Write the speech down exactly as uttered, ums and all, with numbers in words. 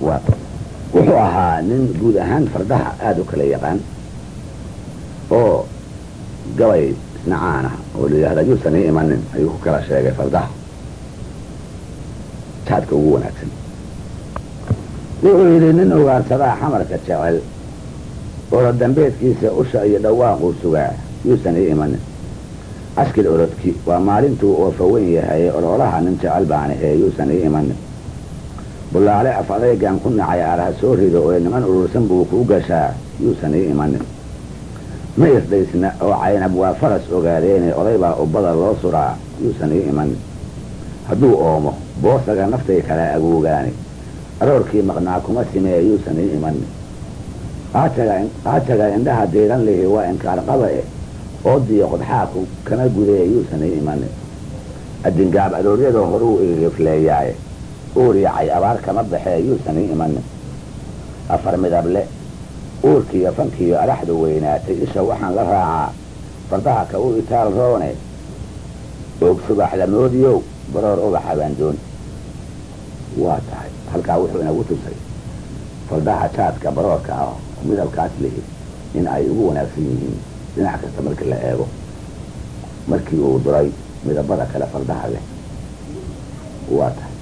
wuxuu ahaa nin guud ahaan fardaha aada u kala yaqaan oo gabay isna caan ah oo la yidhahda yuusan ii imanin ayuu ku kala sheegay fardaha jaadka ugu wanaagsan wuxuu yidhi nin ugaarsadaa xamarka jecel oro dambeedkiisa usha iyo dhawaaquu sugaa yuusan ii imanin askil orodki waa maalintuu oofa weyn yahay ololaha nin jecel baan ahee yuusan ii imanin bulaale af adaygaan ku nacay aalaha soo rido oo niman urursan buu kuu gashaa yuusan ii imanin ma isdaysna oo caynab waa faras ogaadeene odaybaa ubbada loo suraa yuusan ii imanin hadduu oomo boosaga naftay kala agoogaani aroorkii maqnaa kuma simee yuusan ii imanin qaajaga indhaha diiran lihi waa inkaar qaba eh oodiyo qodxaaku kana gudee yuusan ii imanin adingaab arooryada horuu igifleeyaaye uuriyacay abaar kama baxee yuusan ii imanin afar midable uurkiiyo fankiiyo araxdu weynaatay isha waxaan la raacaa fardaha ka u itaal roone oog subaxlamoodiyow baroor ubaxa baan doon waa tahay halkaa wuxuu inagu tusay fardaha jaadka baroorka ah oo midabkaas lihi in ay ugu wanaagsan yihiin dhinac kasta markii la eego markii uu duray midabada kale fardaha leh waa tahay